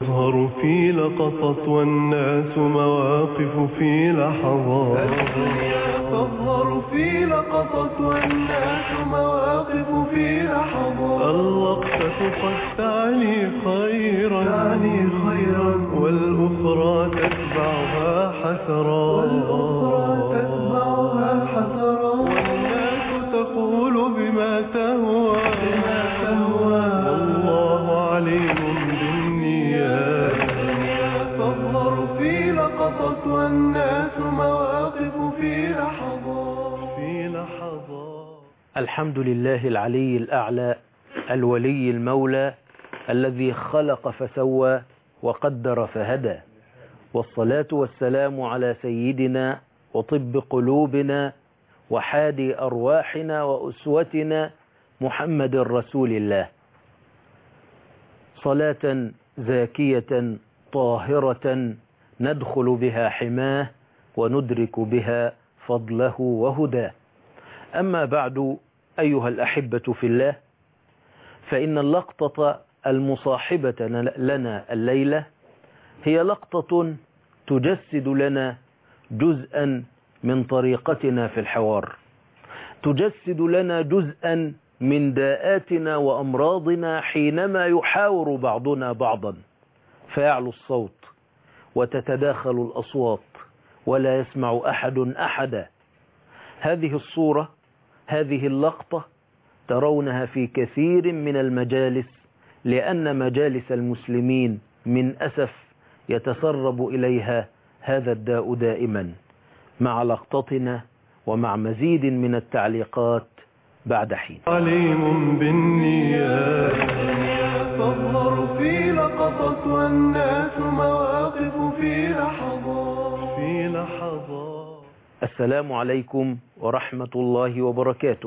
تظهر في لقطة والناس مواقف في لحظات. الدنيا تظهر في لقطة والناس مواقف في لحظات. اللقطة قد تعني خيرا والأخرى تتبعها حسرات. والناس تقول بما تهوى والله عليم بالنيات. تظهر في لقطة والناس مواقف في لحظات. الحمد لله العلي الأعلى الولي المولى الذي خلق فسوى وقدر فهدى، والصلاة والسلام على سيدنا وطب قلوبنا وحادي أرواحنا وأسوتنا محمد رسول الله، صلاة زاكية طاهرة ندخل بها حماه وندرك بها فضله وهداه. أما بعد، أيها الأحبة في الله، فإن اللقطة المصاحبة لنا الليلة هي لقطة تجسد لنا جزءا من طريقتنا في الحوار، تجسد لنا جزءا من داءاتنا وأمراضنا حينما يحاور بعضنا بعضا فيعلو الصوت وتتداخل الأصوات ولا يسمع أحد أحدا. هذه الصورة، هذه اللقطة ترونها في كثير من المجالس، لأن مجالس المسلمين من أسف يتسرب إليها هذا الداء دائما. مع لقطتنا ومع مزيد من التعليقات بعد حين. عليم بالنيات. تظهر في لقطة والناس مواقف في لحظات. السلام عليكم ورحمة الله وبركاته.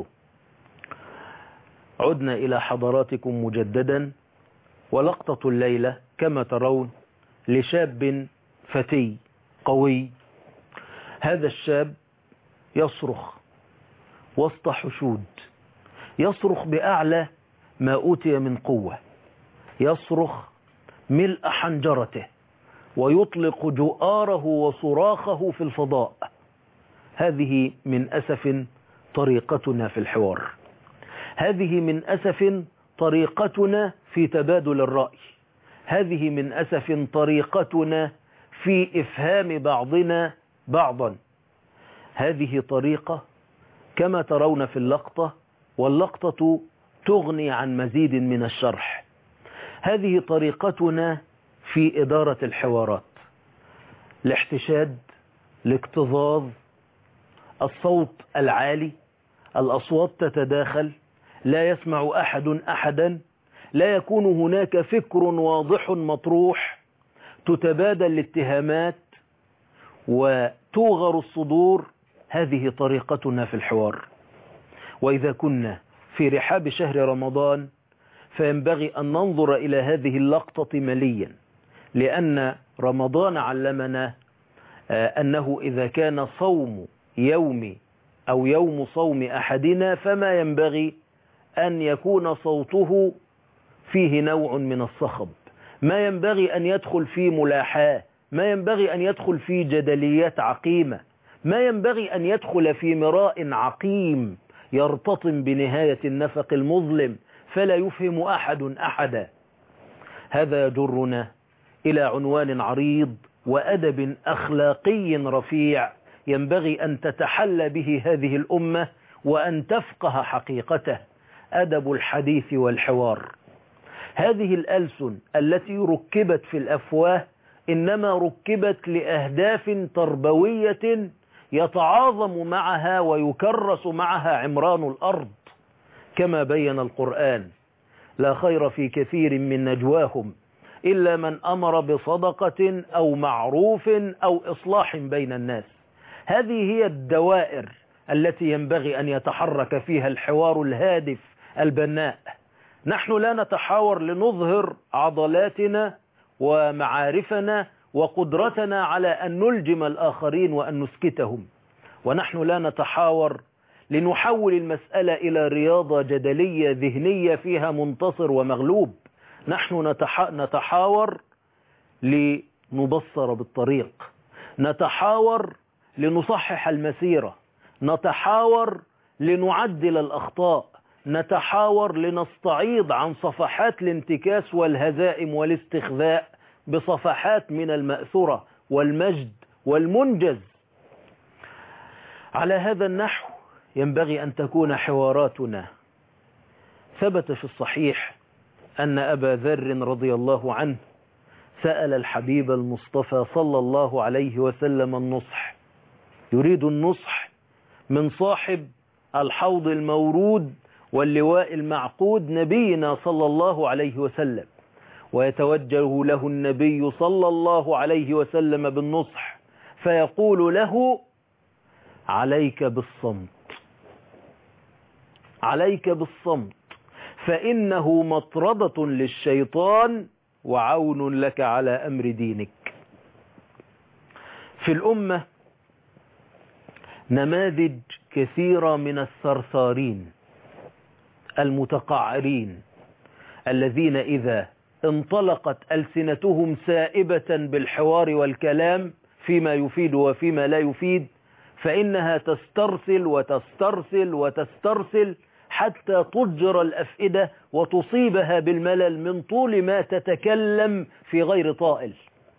عدنا إلى حضراتكم مجددا، ولقطة الليلة كما ترون لشاب فتي قوي. هذا الشاب يصرخ وسط حشود، يصرخ بأعلى ما أوتي من قوة، يصرخ ملء حنجرته ويطلق جؤاره وصراخه في الفضاء. هذه من أسف طريقتنا في الحوار، هذه من أسف طريقتنا في تبادل الرأي، هذه من أسف طريقتنا في إفهام بعضنا بعضا. هذه طريقة كما ترون في اللقطة، واللقطة تغني عن مزيد من الشرح. هذه طريقتنا في إدارة الحوارات، الاحتشاد، الاكتظاظ، الصوت العالي، الأصوات تتداخل، لا يسمع أحد أحدا، لا يكون هناك فكر واضح مطروح، تتبادل الاتهامات وتوغر الصدور. هذه طريقتنا في الحوار. وإذا كنا في رحاب شهر رمضان فينبغي أن ننظر إلى هذه اللقطة مليا، لأن رمضان علمنا أنه إذا كان صوم يوم أو يوم صوم أحدنا فما ينبغي أن يكون صوته فيه نوع من الصخب، ما ينبغي أن يدخل في ملاحاة، ما ينبغي أن يدخل في جدليات عقيمة، ما ينبغي أن يدخل في مراء عقيم يرتطم بنهاية النفق المظلم فلا يفهم أحد أحدا. هذا يجرنا إلى عنوان عريض وأدب أخلاقي رفيع ينبغي أن تتحلى به هذه الأمة وأن تفقه حقيقته: أدب الحديث والحوار. هذه الألسن التي ركبت في الأفواه إنما ركبت لأهداف تربوية يتعاظم معها ويكرس معها عمران الأرض، كما بين القرآن: لا خير في كثير من نجواهم إلا من أمر بصدقة أو معروف أو إصلاح بين الناس. هذه هي الدوائر التي ينبغي أن يتحرك فيها الحوار الهادف البناء. نحن لا نتحاور لنظهر عضلاتنا ومعارفنا وقدرتنا على أن نلجم الآخرين وأن نسكتهم، ونحن لا نتحاور لنحول المسألة إلى رياضة جدلية ذهنية فيها منتصر ومغلوب. نحن نتحاور لنبصر بالطريق، نتحاور لنصحح المسيرة، نتحاور لنعدل الأخطاء، نتحاور لنستعيض عن صفحات الانتكاس والهزائم والاستخذاء بصفحات من المأثرة والمجد والمنجز. على هذا النحو ينبغي أن تكون حواراتنا. ثبت في الصحيح أن أبا ذر رضي الله عنه سأل الحبيب المصطفى صلى الله عليه وسلم النصح، يريد النصح من صاحب الحوض المورود واللواء المعقود نبينا صلى الله عليه وسلم، ويتوجه له النبي صلى الله عليه وسلم بالنصح فيقول له: عليك بالصمت، عليك بالصمت، فإنه مطردة للشيطان وعون لك على أمر دينك. في الأمة نماذج كثيرة من الثرثارين المتقعرين الذين إذا انطلقت ألسنتهم سائبة بالحوار والكلام فيما يفيد وفيما لا يفيد فإنها تسترسل وتسترسل وتسترسل حتى تجر الأفئدة وتصيبها بالملل من طول ما تتكلم في غير طائل.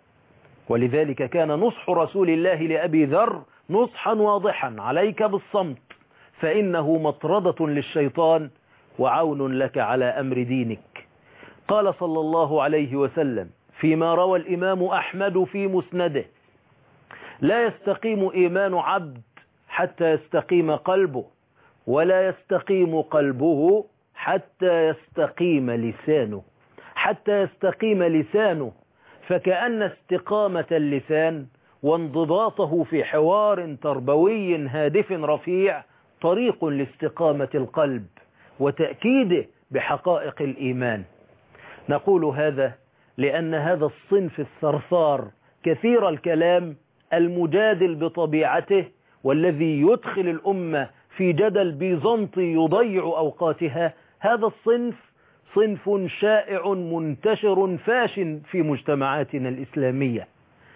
ولذلك كان نصح رسول الله لأبي ذر نصحا واضحا: عليك بالصمت فإنه مطردة للشيطان وعون لك على أمر دينك. قال صلى الله عليه وسلم فيما روى الإمام أحمد في مسنده: لا يستقيم إيمان عبد حتى يستقيم قلبه، ولا يستقيم قلبه حتى يستقيم لسانه، حتى يستقيم لسانه. فكأن استقامة اللسان وانضباطه في حوار تربوي هادف رفيع طريق لاستقامة القلب وتأكيده بحقائق الإيمان. نقول هذا لأن هذا الصنف الثرثار كثير الكلام المجادل بطبيعته والذي يدخل الأمة في جدل بيزنطي يضيع أوقاتها، هذا الصنف صنف شائع منتشر فاش في مجتمعاتنا الإسلامية.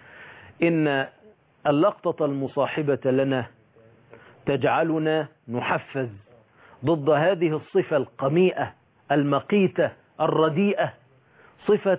إن اللقطة المصاحبة لنا تجعلنا نحفز ضد هذه الصفة القميئة المقيتة الرديئة، صفة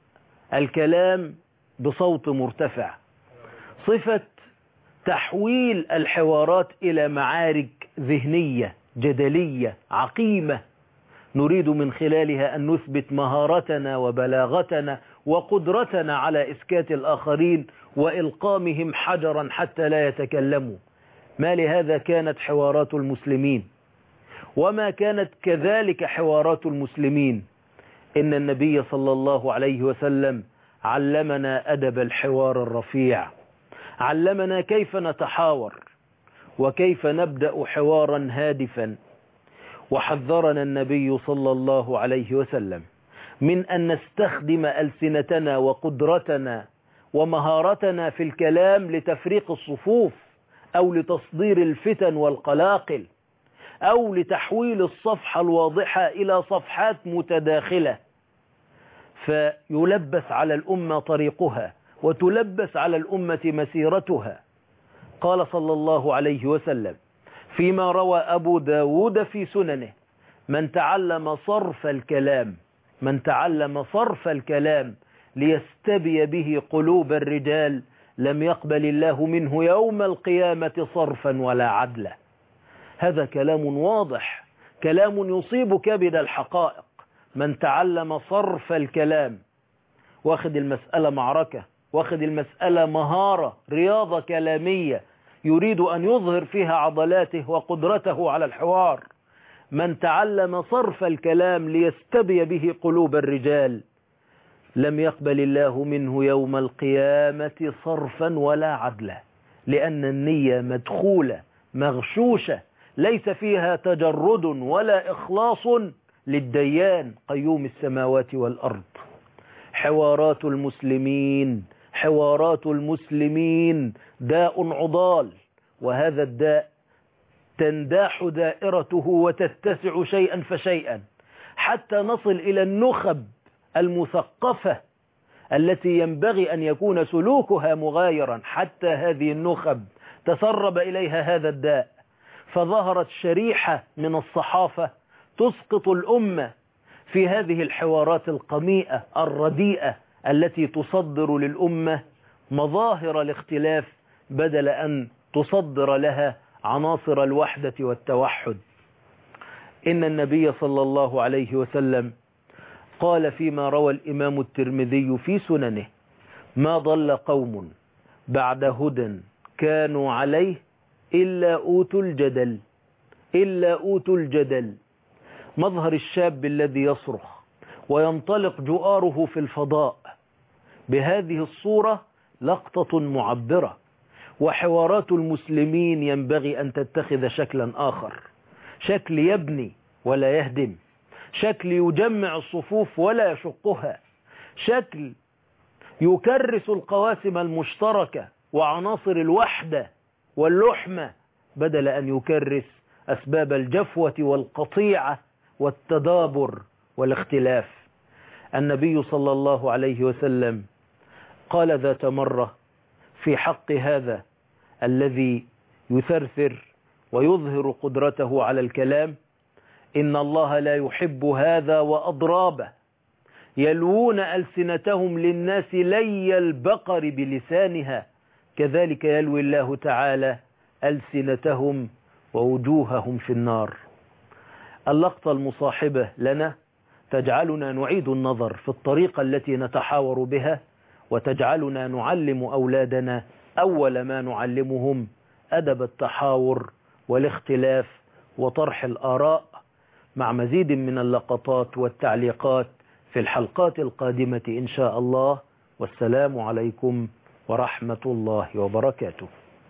الكلام بصوت مرتفع، صفة تحويل الحوارات إلى معارك ذهنية جدلية عقيمة نريد من خلالها أن نثبت مهارتنا وبلاغتنا وقدرتنا على إسكات الآخرين وإلقامهم حجرا حتى لا يتكلموا. ما لهذا كانت حوارات المسلمين، وما كانت كذلك حوارات المسلمين. إن النبي صلى الله عليه وسلم علمنا أدب الحوار الرفيع، علمنا كيف نتحاور وكيف نبدأ حوارا هادفا. وحذرنا النبي صلى الله عليه وسلم من أن نستخدم ألسنتنا وقدرتنا ومهارتنا في الكلام لتفريق الصفوف أو لتصدير الفتن والقلاقل أو لتحويل الصفحة الواضحة إلى صفحات متداخلة فيلبس على الأمة طريقها وتلبس على الأمة مسيرتها. قال صلى الله عليه وسلم فيما روى أبو داود في سننه: من تعلم صرف الكلام ليستبي به قلوب الرجال لم يقبل الله منه يوم القيامة صرفا ولا عدلا. هذا كلام واضح، كلام يصيب كبد الحقائق. من تعلم صرف الكلام، واخد المسألة معركة، واخد المسألة مهارة، رياضة كلامية يريد أن يظهر فيها عضلاته وقدرته على الحوار. من تعلم صرف الكلام ليستبي به قلوب الرجال لم يقبل الله منه يوم القيامة صرفا ولا عدلا، لأن النية مدخولة مغشوشة ليس فيها تجرد ولا إخلاص للديان قيوم السماوات والأرض. حوارات المسلمين داء عضال، وهذا الداء تنداح دائرته وتتسع شيئا فشيئا حتى نصل إلى النخب المثقفة التي ينبغي أن يكون سلوكها مغايرا، حتى هذه النخب تسرب إليها هذا الداء، فظهرت شريحة من الصحافة تسقط الأمة في هذه الحوارات القميئة الرديئة التي تصدر للأمة مظاهر الاختلاف بدل أن تصدر لها عناصر الوحدة والتوحد. إن النبي صلى الله عليه وسلم قال فيما روى الإمام الترمذي في سننه: ما ضل قوم بعد هدى كانوا عليه إلا أوتوا الجدل، إلا أوتوا الجدل. مظهر الشاب الذي يصرخ وينطلق جؤاره في الفضاء بهذه الصورة لقطة معبرة. وحوارات المسلمين ينبغي أن تتخذ شكلا آخر، شكل يبني ولا يهدم، شكل يجمع الصفوف ولا يشقها، شكل يكرس القواسم المشتركة وعناصر الوحدة واللحمة بدل أن يكرس أسباب الجفوة والقطيعة والتدابر والاختلاف. النبي صلى الله عليه وسلم قال ذات مرة في حق هذا الذي يثرثر ويظهر قدرته على الكلام: إن الله لا يحب هذا وأضرابه يلوون ألسنتهم للناس لي البقر بلسانها، كذلك يلوي الله تعالى ألسنتهم ووجوههم في النار. اللقطة المصاحبة لنا تجعلنا نعيد النظر في الطريقة التي نتحاور بها، وتجعلنا نعلم أولادنا أول ما نعلمهم أدب التحاور والاختلاف وطرح الآراء، مع مزيد من اللقطات والتعليقات في الحلقات القادمة إن شاء الله. والسلام عليكم ورحمة الله وبركاته.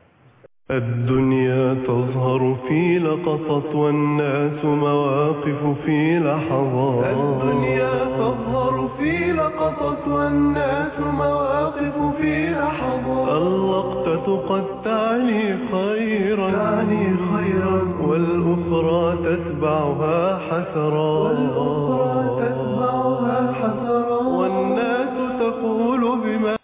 الدنيا تظهر في لقطة والناس مواقف في لحظات. الدنيا تظهر في لقطة والناس مواقف في لحظات. اللقطة قد تعني خيرا والأخرى تتبعها حسرات. والناس تقول بما